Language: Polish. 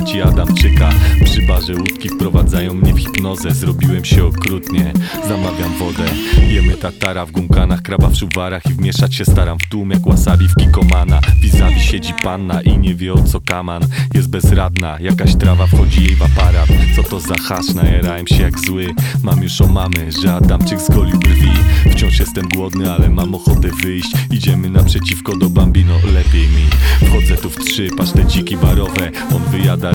postaci Adamczyka. Przy barze łódki wprowadzają mnie w hipnozę. Zrobiłem się okrutnie, zamawiam wodę. Jemy tatara w gunkanach, kraba w szuwarach i wmieszać się staram w tłum jak wasabi w kikomana. Vis-a-vis siedzi panna i nie wie o co kaman. Jest bezradna, jakaś trawa wchodzi jej w aparat. Co to za hasz, najerałem się jak zły. Mam już omamy, że Adamczyk zgolił brwi. Wciąż jestem głodny, ale mam ochotę wyjść. Idziemy naprzeciwko do Bambino, lepiej mi. Wchodzę tu w 3 paszteciki barowe. On wyjada